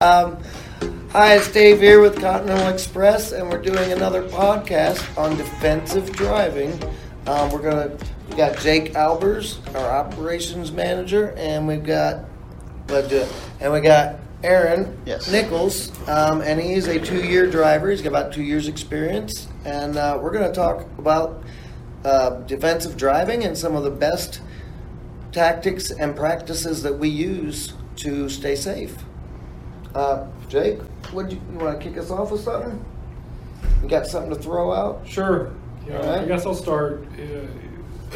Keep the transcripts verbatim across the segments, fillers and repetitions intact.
Um, hi, it's Dave here with Continental Express, and we're doing another podcast on defensive driving. Um, we're gonna we got Jake Albers, our operations manager, and we've got let's do it. And we got Aaron yes. Nichols, um, and he's a two-year driver. He's got about two years experience, and uh, we're gonna talk about uh, defensive driving and some of the best tactics and practices that we use to stay safe. Uh, Jake, what you, you want to kick us off with something? You got something to throw out? Sure. Yeah, All right. I guess I'll start. Uh,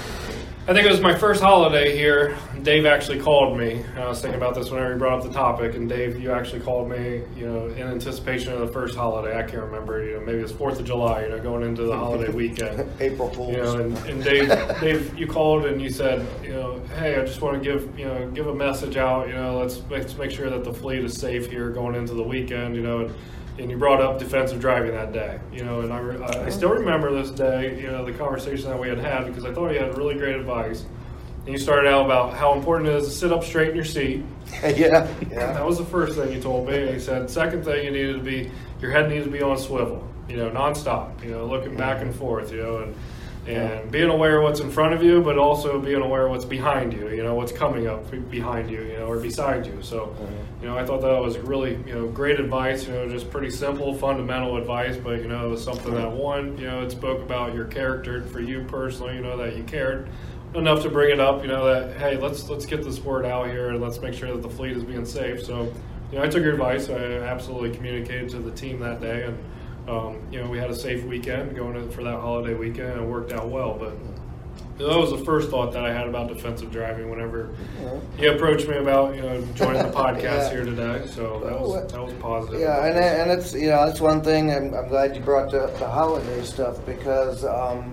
I think it was my first holiday here. Dave actually called me. I was thinking about this whenever you brought up the topic, and Dave, you actually called me, you know, in anticipation of the first holiday. I can't remember, you know, maybe it's fourth of July, you know, going into the holiday weekend. April Fools. You know, and, and Dave, Dave, you called and you said, you know, hey, I just want to give, you know, give a message out. You know, let's let's make sure that the fleet is safe here going into the weekend. You know, and, and you brought up defensive driving that day. You know, and I, I still remember this day. You know, the conversation that we had had because I thought you had really great advice. And you started out about how important it is to sit up straight in your seat. yeah, yeah. That was the first thing you told me. And you said, second thing, you needed to be, your head needs to be on a swivel, you know, nonstop, you know, looking back and forth, you know, and and being aware of what's in front of you, but also being aware of what's behind you, you know, what's coming up behind you, you know, or beside you. So, you know, I thought that was really, you know, great advice, you know, just pretty simple, fundamental advice, but, you know, it was something that, one, you know, it spoke about your character for you personally, you know, that you cared enough to bring it up, you know, that, hey, let's let's get this word out here and let's make sure that the fleet is being safe. So, you know, I took your advice. I absolutely communicated to the team that day, and, um, you know, we had a safe weekend going in for that holiday weekend, and it worked out well. But you know, that was the first thought that I had about defensive driving whenever you approached me about, you know, joining the podcast yeah. here today. So that was, that was positive. Yeah, and and it's, you know, that's one thing. I'm, I'm glad you brought the, the holiday stuff because um,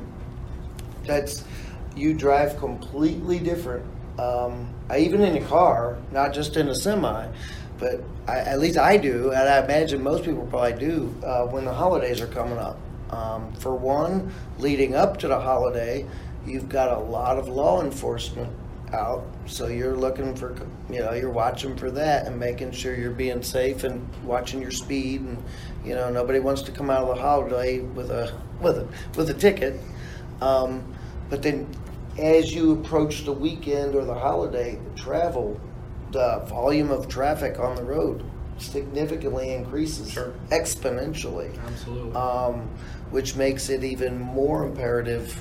that's, you drive completely different. Um, I, even in a car, not just in a semi, but I, at least I do, and I imagine most people probably do uh, when the holidays are coming up. Um, for one, leading up to the holiday, you've got a lot of law enforcement out, so you're looking for, you know, you're watching for that and making sure you're being safe and watching your speed, and you know, nobody wants to come out of the holiday with a with a with a ticket. Um, but then, as you approach the weekend or the holiday, the travel, the volume of traffic on the road significantly increases, sure. exponentially. Absolutely. Um, which makes it even more imperative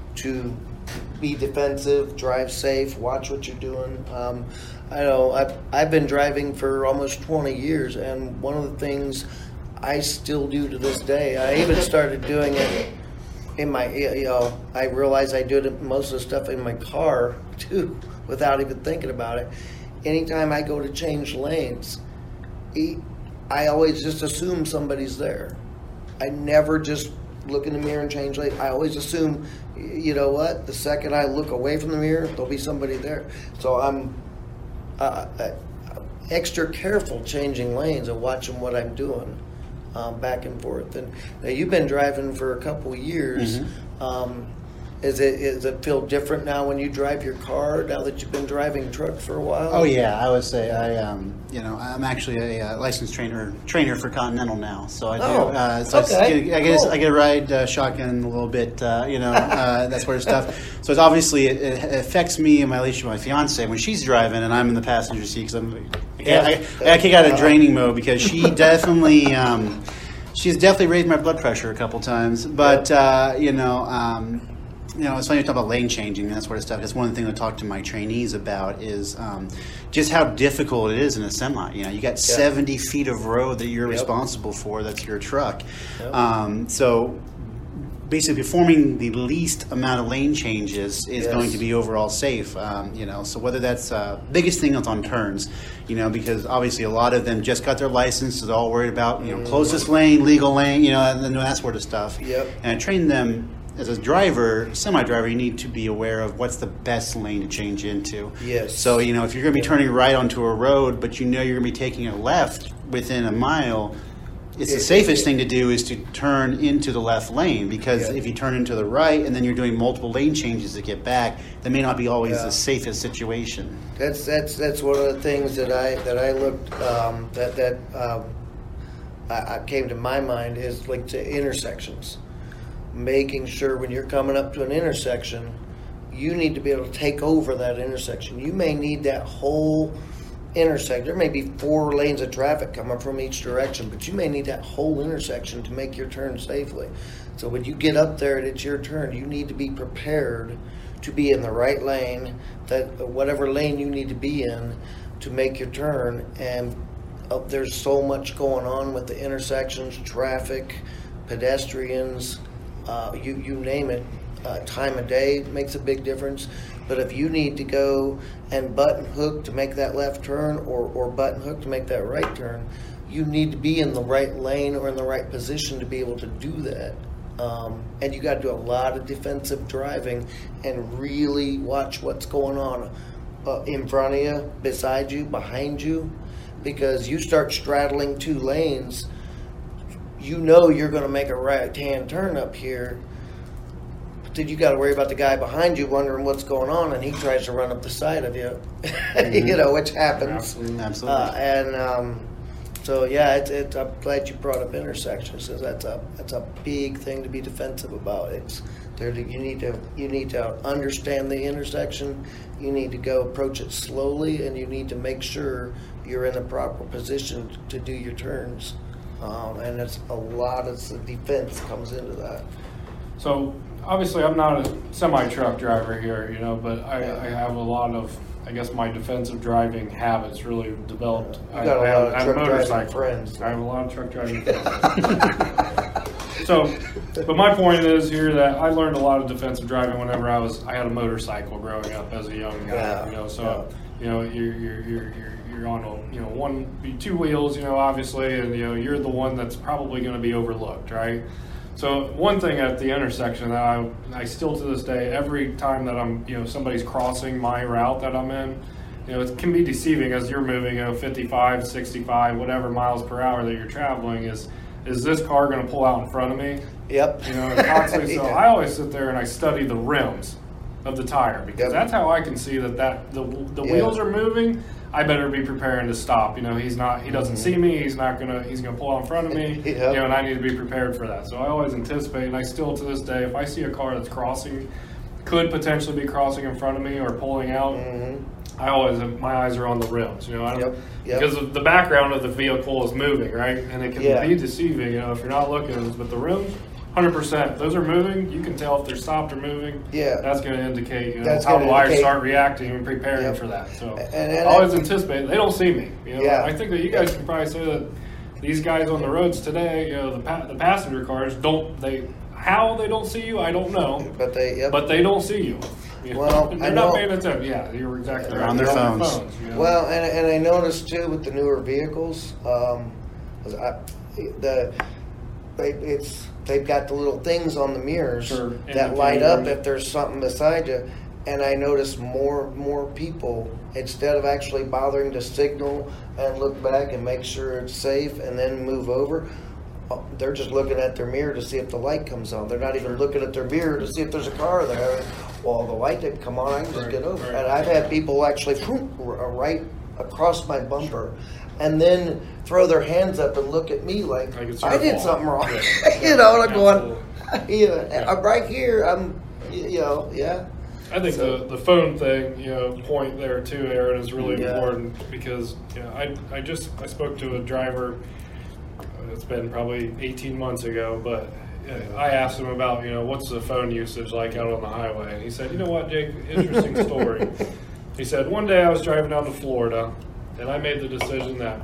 to be defensive, drive safe, watch what you're doing. Um, I know I've, I've been driving for almost twenty years, and one of the things I still do to this day, I even started doing it in my, you know, I realize I do it, most of the stuff in my car too, without even thinking about it. Anytime I go to change lanes, I always just assume somebody's there. I never just look in the mirror and change lanes. I always assume, you know what, the second I look away from the mirror, there'll be somebody there. So I'm uh, extra careful changing lanes and watching what I'm doing. Um, back and forth. And now you've been driving for a couple of years. Mm-hmm. Um, is it is it feel different now when you drive your car now that you've been driving truck for a while? Oh yeah, I would say I um you know I'm actually a uh, licensed trainer trainer for Continental now, so I do. Oh, uh, so okay. I get, I get cool. I get to ride uh, shotgun a little bit, uh, you know, uh, that sort of stuff. So it's obviously it, it affects me and my relationship with my fiance when she's driving and I'm in the passenger seat because I'm I, Yeah. I, I kick out of draining mode because she definitely. Um, She's definitely raised my blood pressure a couple times, but uh, you know, um, you know, it's funny to talk about lane changing and that sort of stuff. That's one of the things I talk to my trainees about is um, just how difficult it is in a semi. You know, you got yep. seventy feet of road that you're yep. responsible for. That's your truck. Yep. Um, so basically, performing the least amount of lane changes is yes. going to be overall safe. Um, you know, so whether that's uh, biggest thing that's on turns. You know, because obviously a lot of them just got their license, so they're all worried about, you know, closest lane, legal lane, you know, and that sort of stuff. Yep. And I train them as a driver, semi-driver, you need to be aware of what's the best lane to change into. Yes. So, you know, if you're going to be turning right onto a road, but you know you're going to be taking a left within a mile, it's It- the safest it- thing to do is to turn into the left lane, because Yeah. if you turn into the right and then you're doing multiple lane changes to get back, that may not be always Yeah. the safest situation. That's that's that's one of the things that I that I looked um, that that um, I, I came to my mind is like to intersections, making sure when you're coming up to an intersection, you need to be able to take over that intersection. You may need that whole intersection. There may be four lanes of traffic coming from each direction, but you may need that whole intersection to make your turn safely. So when you get up there and it's your turn, you need to be prepared to be in the right lane, that whatever lane you need to be in to make your turn. And uh, there's so much going on with the intersections, traffic, pedestrians, uh, you you name it. Uh, time of day makes a big difference. But if you need to go and button hook to make that left turn, or, or button hook to make that right turn, you need to be in the right lane or in the right position to be able to do that. Um, and you got to do a lot of defensive driving and really watch what's going on uh, in front of you, beside you, behind you, because you start straddling two lanes, you know you're going to make a right-hand turn up here. Then you got to worry about the guy behind you wondering what's going on, and he tries to run up the side of you, mm-hmm. you know, which happens. Absolutely. Absolutely. Uh, and um, so, yeah, it's, it's, I'm glad you brought up intersections, because that's a that's a big thing to be defensive about. It's there. You need to you need to understand the intersection. You need to go approach it slowly, and you need to make sure you're in the proper position to do your turns. Um, and it's a lot of the defense comes into that. So obviously, I'm not a semi-truck driver here, you know, but I, Yeah. I have a lot of, I guess, my defensive driving habits really developed. You I, got a I lot have, of I have truck driving motorcycle friends. I have a lot of truck driving friends. So, but my point is here that I learned a lot of defensive driving whenever I was, I had a motorcycle growing up as a young guy, Yeah. you know, so, you know, you're, you're, you're, you're, you're on a, you know, one, two wheels, you know, obviously, and, you know, you're the one that's probably going to be overlooked, right? So one thing at the intersection that I, I still to this day, every time that I'm, you know, somebody's crossing my route that I'm in, you know, it can be deceiving as you're moving, you know, fifty-five, sixty-five, whatever miles per hour that you're traveling. Is is this car going to pull out in front of me? Yep. You know, and constantly. So Yeah. I always sit there and I study the rims of the tire, because Yep. that's how I can see that, that the the Yeah. wheels are moving. I better be preparing to stop. You know, he's not. He doesn't Mm-hmm. see me. He's not gonna. He's gonna pull out in front of me. Yep. You know, and I need to be prepared for that. So I always anticipate, and I still to this day, if I see a car that's crossing, could potentially be crossing in front of me or pulling out, Mm-hmm. I always have, my eyes are on the rims. You know, I don't, Yep. Yep. because of the background of the vehicle is moving, right, and it can Yeah. be deceiving. You know, if you're not looking, but the rims. one hundred percent. Those are moving. You can tell if they're stopped or moving. Yeah. That's going to indicate, you know, That's how gonna do I indicate- start reacting and preparing Yep. for that. So And- and I always anticipate. They don't see me. You know, Yeah. I think that you guys can probably say that these guys on the roads today, you know, the pa- the passenger cars don't they how they don't see you, I don't know, But they, yep. but they don't see you. You know, Well, they're I not know- paying attention. Yeah, you're exactly They're right. on their They're phones. you know. Well, and, and I noticed too with the newer vehicles, um, I, the they, it's they've got the little things on the mirrors Sure, that light up indicators. if there's something beside you. And I noticed more more people, instead of actually bothering to signal and look back and make sure it's safe and then move over, uh, they're just looking at their mirror to see if the light comes on. They're not even looking at their mirror to see if there's a car there. Well, the light didn't come on, I can just Right, get over. right. And I've had people actually whoop, r- right across my bumper, and then throw their hands up and look at me like, Like it's I your did fault. something wrong. Yeah. you know, and I'm going, Absolutely. you know, I'm right here. I'm, you know, yeah. I think So- the, the phone thing, you know, point there too, Aaron, is really Yeah. important, because you know, I I just I spoke to a driver. uh, It's been probably eighteen months ago, but uh, I asked him about, you know, what's the phone usage like out on the highway, and he said, you know what, Jake, interesting story. He said, one day I was driving down to Florida, and I made the decision that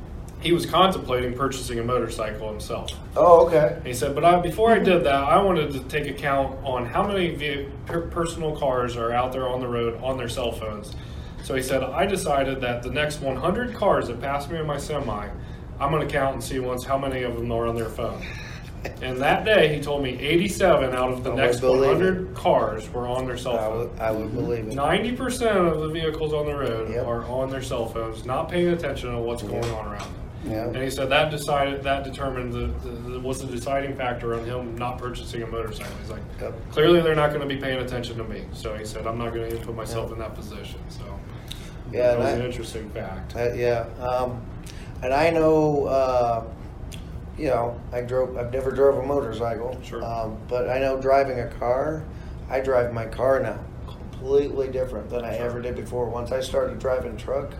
he was contemplating purchasing a motorcycle himself. Oh, okay. He said, but I, before I did that, I wanted to take account on how many ve- per- personal cars are out there on the road on their cell phones. So he said, I decided that the next one hundred cars that pass me in my semi, I'm going to count and see once how many of them are on their phone. And that day, he told me eighty-seven out of the I next would believe one hundred cars were on their cell I phone. would, I would believe it. ninety percent of the vehicles on the road Yep. are on their cell phones, not paying attention to what's going on around them. Yeah. And he said that decided that determined the, the, the was the deciding factor on him not purchasing a motorcycle. He's like, Yep. clearly they're not going to be paying attention to me. So he said, I'm not going to put myself in that position. So Yeah, that was and an I- interesting fact. Uh, yeah, um, and I know, uh, you know, I drove. I've never drove a motorcycle, Sure. um, but I know driving a car. I drive my car now completely different than I Sure. ever did before. Once I started driving truck,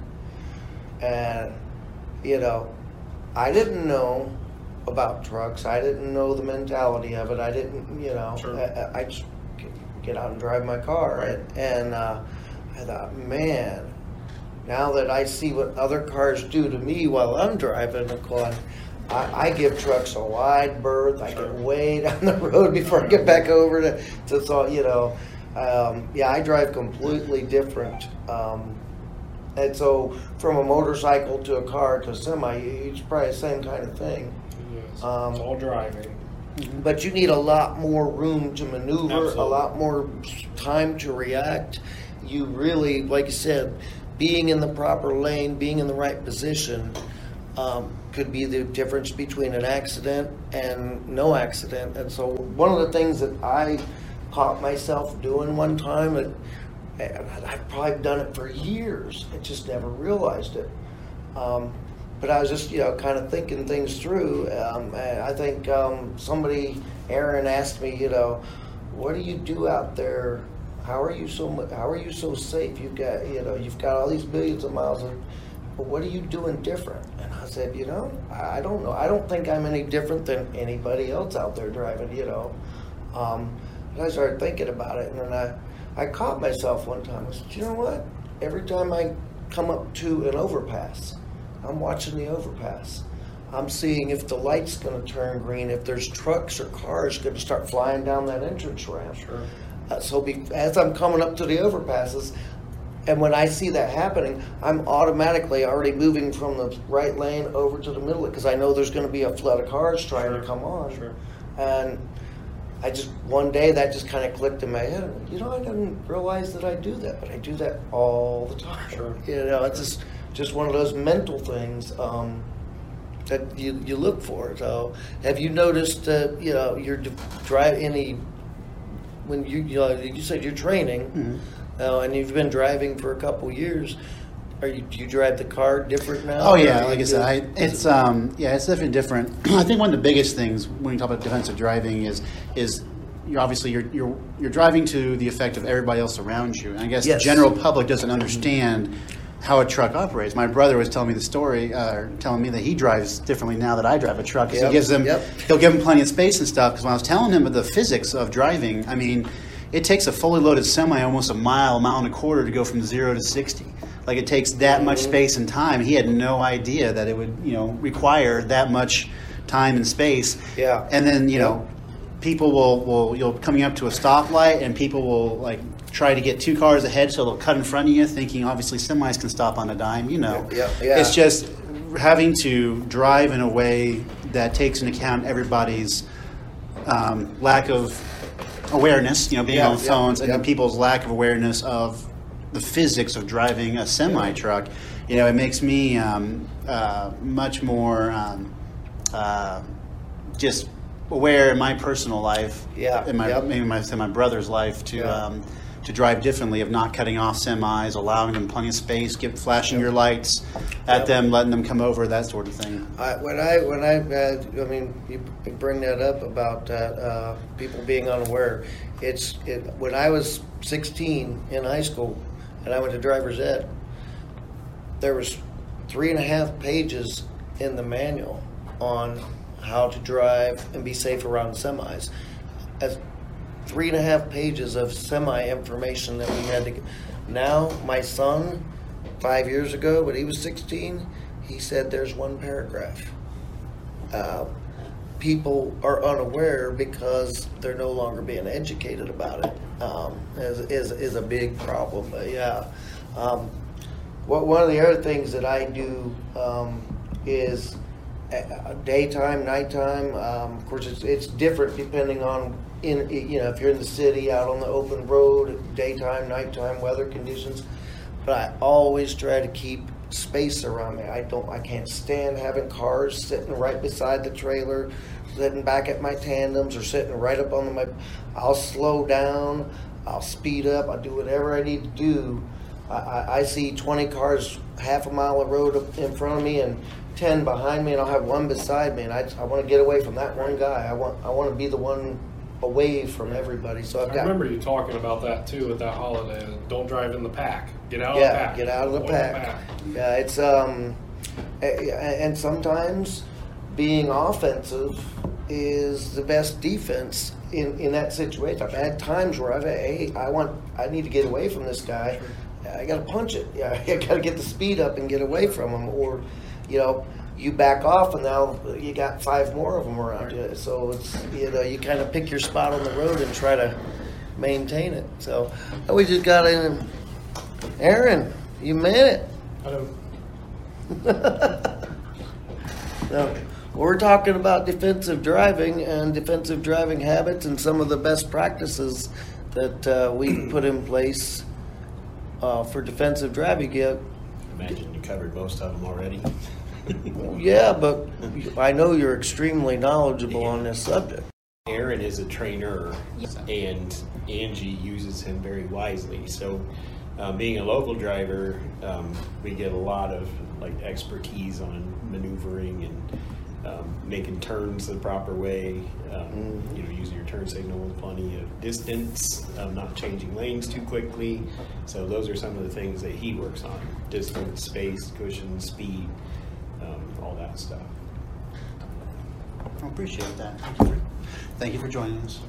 and you know, I didn't know about trucks. I didn't know the mentality of it. I didn't, you know, Sure. I, I just get out and drive my car, Right. and, and uh, I thought, man. Now that I see what other cars do to me while I'm driving a quad, I, I give trucks a wide berth. I Sure. get way down the road before I get back over to, to thought, you know. Um, yeah, I drive completely different. Um, and so from a motorcycle to a car to a semi, it's probably the same kind of thing. Yes. Um, it's all driving. But you need a lot more room to maneuver, Absolutely. a lot more time to react. You really, like you said, being in the proper lane, being in the right position, um, could be the difference between an accident and no accident. And so one of the things that I caught myself doing one time, and I've probably done it for years, I just never realized it. Um, but I was just, you know, kind of thinking things through. Um, and I think um, somebody, Aaron, asked me, you know, what do you do out there? How are you so mu- How are you so safe? You've got, you know, you've got all these millions of miles. Of, but what are you doing different? And I said, you know, I I don't know. I don't think I'm any different than anybody else out there driving. You know, um, and I started thinking about it, and then I, I caught myself one time. I said, you know what? Every time I come up to an overpass, I'm watching the overpass. I'm seeing if the light's going to turn green, if there's trucks or cars going to start flying down that entrance ramp. Sure. Uh, so be, as I'm coming up to the overpasses, and when I see that happening, I'm automatically already moving from the right lane over to the middle because I know there's going to be a flood of cars trying Sure. to come on. Sure. And I just, one day that just kind of clicked in my head. You know, I didn't realize that I do that, but I do that all the time. Sure. You know, it's just, just one of those mental things um, that you, you look for. So have you noticed that, you know, you're drive any, when you, you know, you said you're training, Mm-hmm. uh, and you've been driving for a couple years. Are you, do you drive the car different now? Oh Or yeah, do like I you said, I, do- it's um, yeah, it's definitely different. I think one of the biggest things when you talk about defensive driving is is you're obviously you're you're you're driving to the effect of everybody else around you. And I guess Yes. the general public doesn't understand how a truck operates. My brother was telling me the story, uh, telling me that he drives differently now that I drive a truck. 'Cause Yep, he gives them, yep. he'll give him plenty of space and stuff. Because when I was telling him of the physics of driving, I mean, it takes a fully loaded semi almost a mile, mile and a quarter to go from zero to sixty. Like it takes that much space and time. He had no idea that it would, you know, require that much time and space. Yeah. And then, you know, people will, will you'll coming up to a stoplight and people will like try to get two cars ahead, so they'll cut in front of you, thinking obviously semis can stop on a dime. You know, Yeah, yeah. It's just having to drive in a way that takes into account everybody's um, lack of awareness. You know, being Yeah, on yeah, phones, and yeah. then people's lack of awareness of the physics of driving a semi truck. You know, it makes me um, uh, much more um, uh, just aware in my personal life, Yeah, in my yep. maybe my in my brother's life to Yeah. um, to drive differently, of not cutting off semis, allowing them plenty of space, give flashing Yep. your lights at Yep. them, letting them come over, that sort of thing. I, when I when I uh, I mean you bring that up about that uh, people being unaware. It's it, when I was sixteen in high school and I went to driver's ed. There was three and a half pages in the manual on how to drive and be safe around semis. As three and a half pages of semi information that we had to get. Now my son, five years ago when he was sixteen, he said there's one paragraph. Uh, people are unaware because they're no longer being educated about it. Um, is, is is a big problem. But yeah. Um, what one of the other things that I do um, is uh, daytime, nighttime. Um, of course, it's it's different depending on in you know if you're in the city, out on the open road, daytime, nighttime, weather conditions. But I always try to keep space around me. I don't, I can't stand having cars sitting right beside the trailer, sitting back at my tandems or sitting right up on my, I'll slow down, I'll speed up, I'll do whatever I need to do. I, I, I see twenty cars half a mile of road up in front of me and ten behind me, and I'll have one beside me, and I, I want to get away from that one guy. I want, I want to be the one away from everybody. So I've I got. remember you talking about that too at that holiday. Don't drive in the pack. Get out yeah, of the pack. get out of the Avoid pack. Yeah, it's um, a- a- and sometimes being offensive is the best defense in, in that situation. I've had times where I've hey, I want, I need to get away from this guy. I got to punch it. Yeah, I got to get the speed up and get away from him, or, you know, you back off and now you got five more of them around you. So it's, you know, you kind of pick your spot on the road and try to maintain it. So we just got in. Aaron, you made it. I don't. No, we're talking about defensive driving and defensive driving habits and some of the best practices that uh, we put in place uh, for defensive driving. Yeah, Imagine you covered most of them already. yeah, but I know you're extremely knowledgeable on this subject. Aaron is a trainer, and Angie uses him very wisely. So, um, being a local driver, um, we get a lot of like expertise on maneuvering and um, making turns the proper way. Um, Mm-hmm. You know, using your turn signal with plenty of distance, um, not changing lanes too quickly. So those are some of the things that he works on: distance, space, cushion, speed, um, all that stuff. I appreciate that. Thank you for, thank you for joining us.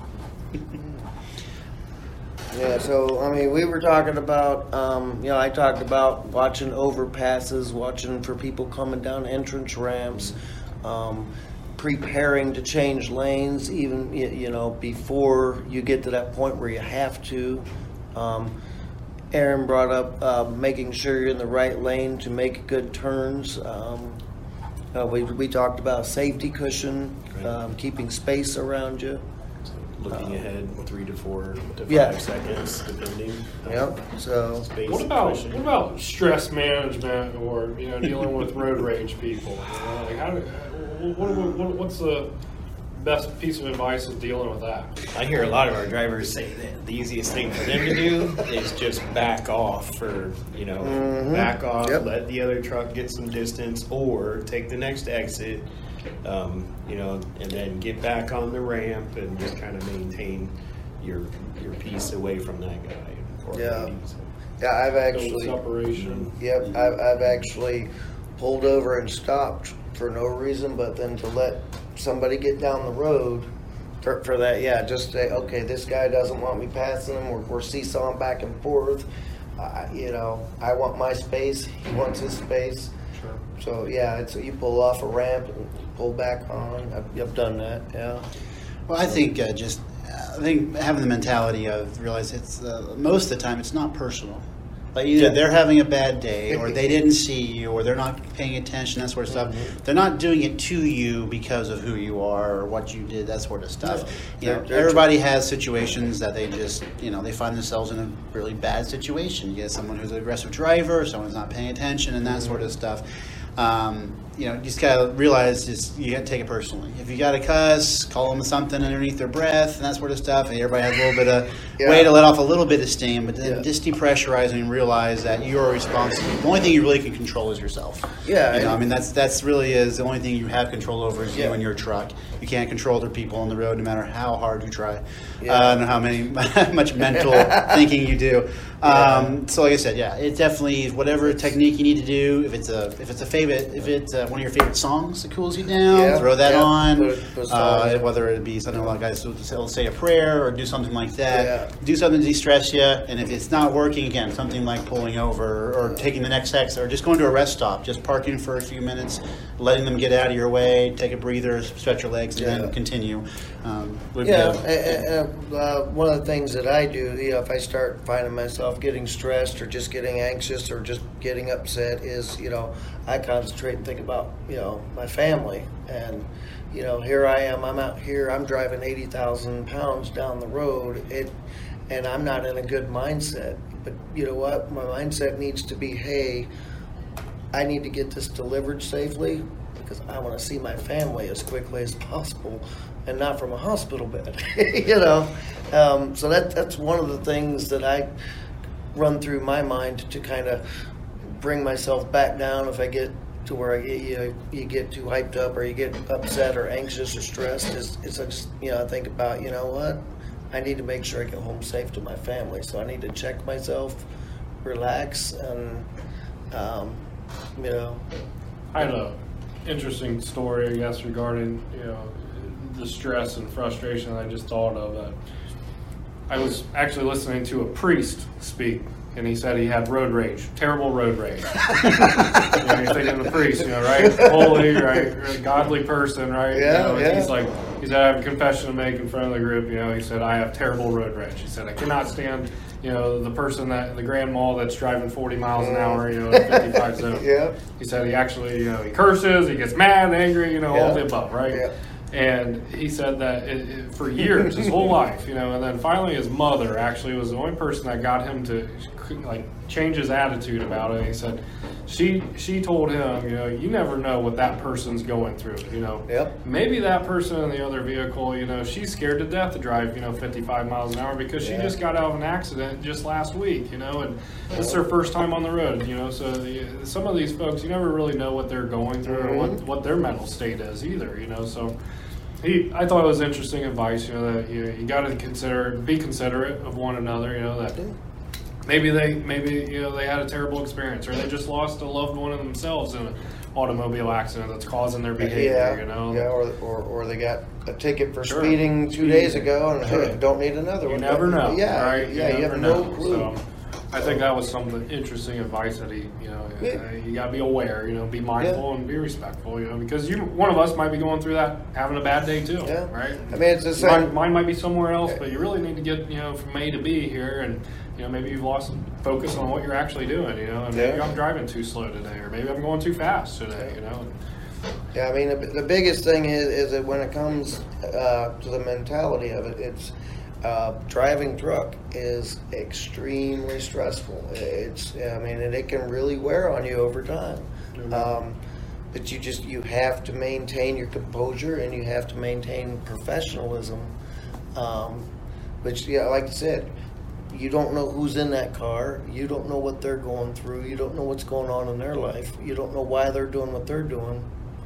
Yeah, so I mean, we were talking about, um, you know, I talked about watching overpasses, watching for people coming down entrance ramps, um, preparing to change lanes, even y- you know before you get to that point where you have to. Um, Aaron brought up uh, making sure you're in the right lane to make good turns. Um, uh, we we talked about safety cushion, um, keeping space around you. Looking ahead, three to four to five Yeah. seconds, depending. Yep. So. Space What and about cushion. what about stress management, or you know, dealing with road rage people? You know, like how do, what, what, what, what's the best piece of advice of dealing with that? I hear a lot of our drivers say that the easiest thing for them to do is just back off for, you know, Mhm. back off, Yep. let the other truck get some distance, or take the next exit, um, you know, and then get back on the ramp and just kind of maintain your your piece away from that guy. Or Yeah. lady, so. Yeah, I've No actually. separation. Yep, I've, I've actually pulled over and stopped for no reason, but then to let somebody get down the road for, for that, yeah, just say, okay, this guy doesn't want me passing him, we're, we're seesawing back and forth. Uh, you know, I want my space, he wants his space. Sure. So, yeah, it's, you pull off a ramp and pull back on. I've, I've done that, yeah. Well, I think uh, just I think having the mentality of realize it's uh, most of the time it's not personal. Like either Yeah. they're having a bad day, or they didn't see you, or they're not paying attention, that sort of stuff. Mm-hmm. They're not doing it to you because of who you are or what you did, that sort of stuff. You know, They're- they're everybody has situations that they just, you know, they find themselves in a really bad situation. You get someone who's an aggressive driver, someone's not paying attention, and that Mm-hmm. sort of stuff. Um, you know, you just gotta realize just you gotta take it personally. If you got to cuss, call them something underneath their breath and that sort of stuff, and everybody has a little bit of Yeah. way to let off a little bit of steam, but then Yeah. just depressurizing and realize that you are responsible. The only thing you really can control is yourself. Yeah, you know, and- I mean that's that's really is the only thing you have control over is you Yeah. and your truck. You can't control other people on the road, no matter how hard you try, Yeah. uh, and how many much mental thinking you do. Um, so, like I said, yeah, it definitely whatever technique you need to do. If it's a if it's a favorite, if it's uh, one of your favorite songs that cools you down, Yeah, throw that yeah, on. put it- put a song uh, on. whether it be something like I will say a prayer or do something like that. Yeah. Do something to de-stress you. And if it's not working, again, something like pulling over or taking the next exit or just going to a rest stop, just parking for a few minutes, letting them get out of your way, take a breather, stretch your legs, and Yeah. then continue. Um, would be Yeah, a- and, and, uh, one of the things that I do, you know, if I start finding myself getting stressed or just getting anxious or just getting upset, is, you know, I concentrate and think about, you know, my family. And, you know, here I am, I'm out here, I'm driving eighty thousand pounds down the road, it, and I'm not in a good mindset. But you know what? My mindset needs to be, hey, I need to get this delivered safely because I want to see my family as quickly as possible and not from a hospital bed, you know. Um, so that that's one of the things that I run through my mind to kind of bring myself back down if I get to where I get, you, you get too hyped up or you get upset or anxious or stressed. Is, is I just, you know, I think about, you know what, I need to make sure I get home safe to my family. So I need to check myself, relax, and, um, you know. I had a interesting story, I guess, regarding, you know, the stress and frustration I just thought of. Uh, I was actually listening to a priest speak, and he said he had road rage, terrible road rage. You know, you're thinking of the priest, you know, right? Holy, right? Godly person, right? Yeah, you know, yeah. He's like, he said, I have a confession to make in front of the group. You know, he said, I have terrible road rage. He said, I cannot stand, you know, the person that, the grandma that's driving forty miles an hour, you know, in fifty-five zone. Yeah. He said he actually, you know, he curses, he gets mad, angry, you know, Yeah. all the above, right? Yeah. And he said that it, it, for years, his whole life, you know, and then finally his mother actually was the only person that got him to like change his attitude about it. He said she she told him, you know, you never know what that person's going through, you know. Yep. Maybe that person in the other vehicle, you know, she's scared to death to drive, you know, fifty-five miles an hour because she Yeah. just got out of an accident just last week, you know, and this is her first time on the road, you know. So the, some of these folks, you never really know what they're going through or what, what their mental state is either, you know. So He, I thought it was interesting advice, you know, that you, you got to consider, be considerate of one another, you know, that maybe they, maybe, you know, they had a terrible experience or they just lost a loved one of themselves in an automobile accident that's causing their behavior, Yeah, you know. yeah, or, or or they got a ticket for Sure. speeding two days ago and Sure. hey, don't need another You one. never know, Yeah, right? yeah, you, never have no know. clue. So, I think that was some interesting advice that he, you know, Yeah. uh, you got to be aware, you know, be mindful Yeah. and be respectful, you know, because you, one of us might be going through that, having a bad day too, Yeah. right? I mean, it's the Mine, same. mine might be somewhere else, but you really need to get, you know, from A to B here, and you know, maybe you've lost focus on what you're actually doing, you know, and maybe Yeah. I'm driving too slow today, or maybe I'm going too fast today, you know. Yeah, I mean, the, the biggest thing is, is that when it comes uh, to the mentality of it, it's uh, driving truck is extremely stressful. It's, I mean, and it can really wear on you over time. Um, but you just, you have to maintain your composure and you have to maintain professionalism. Um, but yeah, like I said, you don't know who's in that car. You don't know what they're going through. You don't know what's going on in their life. You don't know why they're doing what they're doing.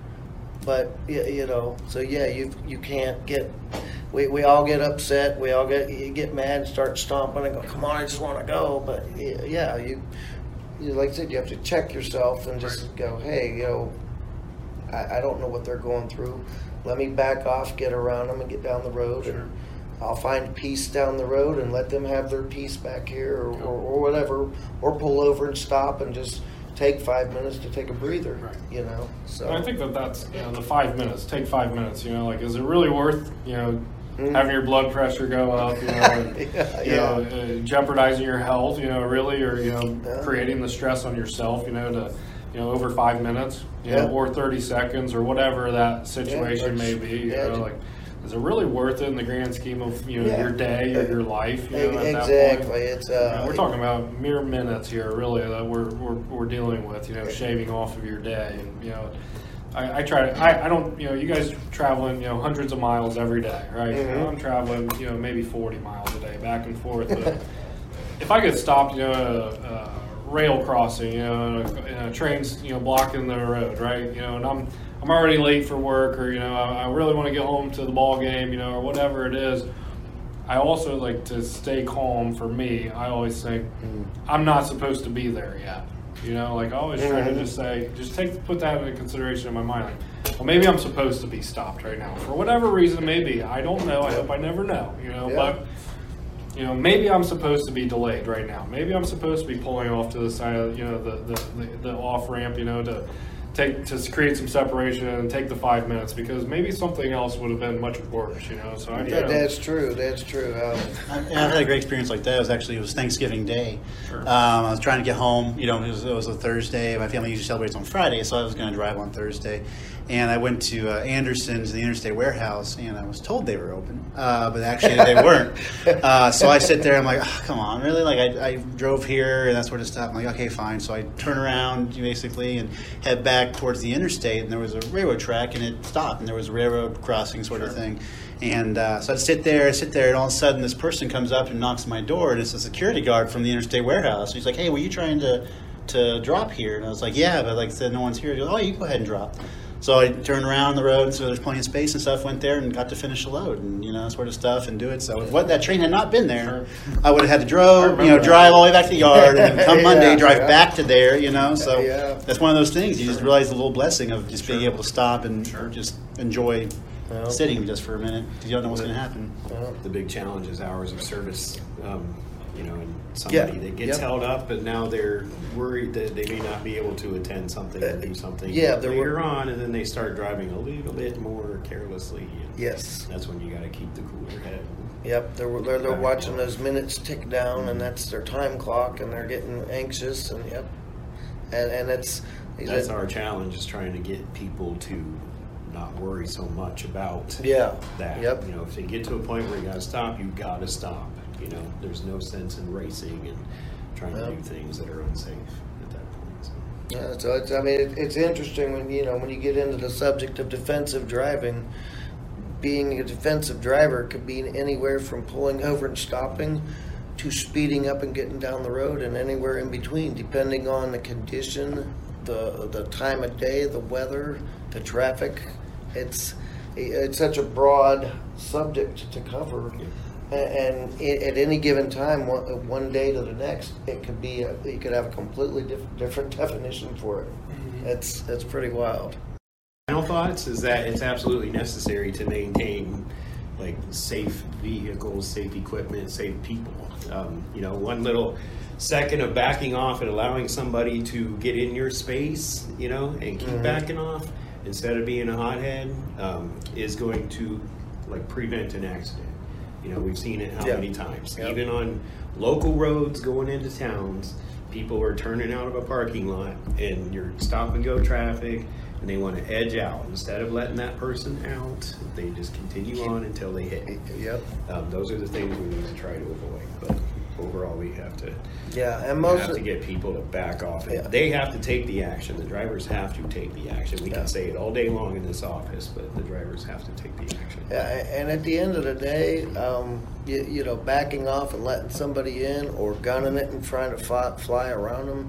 But y- you know, so yeah, you you can't get. We, we all get upset. We all get you get mad and start stomping and go, "Come on, I just want to go." But y- yeah, you, you like I said, you have to check yourself and just go, "Hey, you know, I, I don't know what they're going through. Let me back off, get around them, and get down the road, and I'll find peace down the road and let them have their peace back here, or, or, or whatever, or pull over and stop and just take five minutes to take a breather." Right. You know, so And I think that that's, you know, the five minutes, take five minutes, you know, like, is it really worth, you know, Mhm. having your blood pressure go up, you know, and, Yeah, you yeah. know, uh, jeopardizing your health, you know, really, or, you know, Yeah. creating the stress on yourself, you know, to, you know, over five minutes, you Yeah. know, or thirty seconds, or whatever that situation or may just- be, you yeah, know, just- like, is it really worth it in the grand scheme of, you know, Yeah. your day or your life, you know, at that exactly. point? It's You uh, know, we're talking about mere minutes here, really, that we're, we're, we're dealing with, you know, shaving off of your day. And, you know, I, I try to, I, I don't, you know, you guys traveling, you know, hundreds of miles every day, right? You know, Mhm. I'm traveling, you know, maybe forty miles a day, back and forth. But if I get stopped, you know, at a, a rail crossing, you know, and a, and a train's, you know, blocking the road, right? You know, and I'm, I'm already late for work, or, you know, I, I really want to get home to the ball game, you know, or whatever it is. I also like to stay calm. For me, I always think I'm not supposed to be there yet. You know, like I always try to Mhm. just say, just take put that into consideration in my mind. Like, well, maybe I'm supposed to be stopped right now for whatever reason. Maybe I don't know. I hope I never know. You know, Yeah. but you know, maybe I'm supposed to be delayed right now. Maybe I'm supposed to be pulling off to the side of, you know, the the, the, the off ramp. You know, to take to create some separation and take the five minutes, because maybe something else would have been much worse. You know, so I try that, to- that's true. That's true. Um, I, and I've had a great experience like that. It was actually, it was Thanksgiving Day. Sure. Um, I was trying to get home. You know, it was, it was a Thursday. My family usually celebrates on Friday, so I was going to drive on Thursday. And I went to uh, Anderson's, the Interstate Warehouse, and I was told they were open, uh, but actually they weren't. Uh, so I sit there, I'm like, oh, come on, really? Like I, I drove here and that sort of stuff. I'm like, okay, fine. So I turn around basically and head back towards the interstate, and there was a railroad track, and it stopped, and there was a railroad crossing sort of thing. And uh, so I'd sit there, sit there, and all of a sudden this person comes up and knocks on my door, and it's a security guard from the Interstate Warehouse. He's like, hey, were you trying to to drop here? And I was like, yeah, but like I said, no one's here. He goes, oh, you go ahead and drop. So I turned around the road, so there's plenty of space and stuff, went there and got to finish the load and, you know, sort of stuff and do it. So if what, that train had not been there, I would have had to drove, you know, drive all the way back to the yard and then come Yeah, Monday, drive yeah. back to there, you know. So Yeah. that's one of those things. You just realize the little blessing of just being able to stop and just enjoy Well. sitting just for a minute because you don't know what's going to happen. Well, The big challenge is hours of service. Um, you know, and Yeah. somebody that gets Yep. held up, but now they're worried that they may not be able to attend something or do something yeah, they're later wor- on, and then they start driving a little bit more carelessly. And yes. that's when you got to keep the cooler head. Yep, they're, they're, they're watching those minutes tick down, and that's their time clock, and they're getting anxious, and yep. And, and it's... That's our challenge, is trying to get people to not worry so much about Yeah. that. Yep. You know, if they get to a point where you got to stop, you got to stop. You know, there's no sense in racing and trying Yep. to do things that are unsafe at that point. So. Yeah, so it's, I mean, it, it's interesting when, you know, when you get into the subject of defensive driving. Being a defensive driver could be anywhere from pulling over and stopping to speeding up and getting down the road, and anywhere in between, depending on the condition, the the time of day, the weather, the traffic. It's it's such a broad subject to cover. And i- at any given time, one, one day to the next, it could be a, you could have a completely diff- different definition for it. It's it's pretty wild. Final thoughts is that it's absolutely necessary to maintain like safe vehicles, safe equipment, safe people. Um, you know, one little second of backing off and allowing somebody to get in your space, you know, and keep Mhm. backing off instead of being a hothead um, is going to like prevent an accident. You know, we've seen it how Yeah. many times, Yep. even on local roads going into towns. People are turning out of a parking lot and you're stop and go traffic, and they want to edge out. Instead of letting that person out, they just continue on until they hit. Yep. Um, those are the things we need to try to avoid. But overall, we have to Yeah, and we most have of, to get people to back off. Yeah. They have to take the action. The drivers have to take the action. We Yeah. can say it all day long in this office, but the drivers have to take the action. yeah, and at the end of the day, um, you, you know, backing off and letting somebody in, or gunning it and trying to fly, fly around them,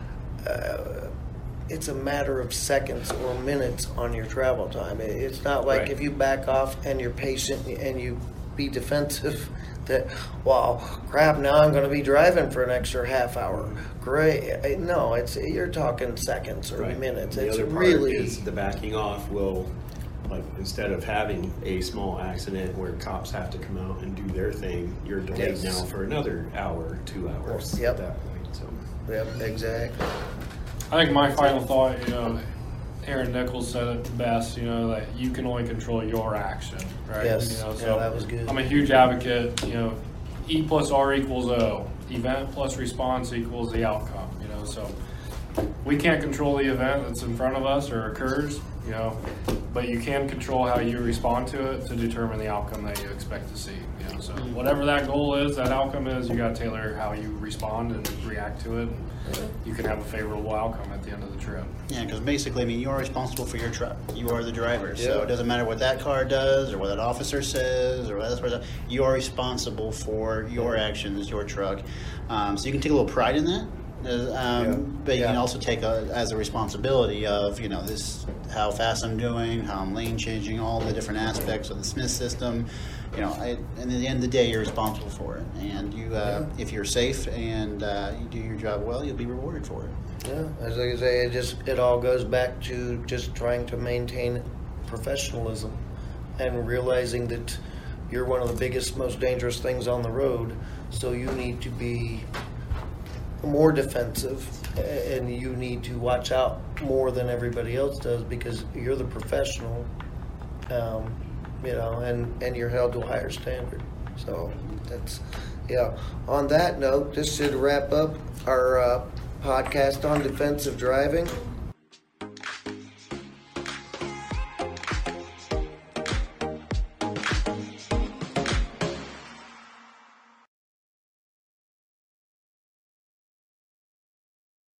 uh, it's a matter of seconds or minutes on your travel time. It- It's not like Right. if you back off and you're patient and you be defensive, that, well, crap, now I'm going to be driving for an extra half hour. Great. Uh, No, it's you're talking seconds or Right. minutes. The It's other part really is the backing off will, like, instead of having a small accident where cops have to come out and do their thing, you're delayed Yes. now for another hour, two hours Yep. at that point. So. Yep, exactly. I think my final thought, you know, Aaron Nichols said it best, you know, that you can only control your action, right? Yes. You know, Yeah, that was good. I'm a huge advocate, you know, E plus R equals O. Event plus response equals the outcome, you know, so we can't control the event that's in front of us or occurs, you know, but you can control how you respond to it to determine the outcome that you expect to see, you know, so whatever that goal is, that outcome is, you gotta tailor how you respond and react to it. You can have a favorable outcome at the end of the trip. Yeah, because basically, I mean, you are responsible for your truck. You are the driver. So Yeah. it doesn't matter what that car does or what that officer says or what that person. You are responsible for your actions, your truck. Um, so you can take a little pride in that. Uh, Um, Yeah. But you can Yeah. also take a, as a responsibility of, you know, this, how fast I'm doing, how I'm lane changing, all the different aspects of the Smith system. You know, I, and at the end of the day, you're responsible for it. And you, uh, Yeah. if you're safe and uh, you do your job well, you'll be rewarded for it. Yeah, as I say, it just it all goes back to just trying to maintain professionalism and realizing that you're one of the biggest, most dangerous things on the road. So you need to be more defensive, a- and you need to watch out more than everybody else does because you're the professional, um, you know, and, and you're held to a higher standard. So that's, yeah. On that note, this should wrap up our uh, podcast on defensive driving.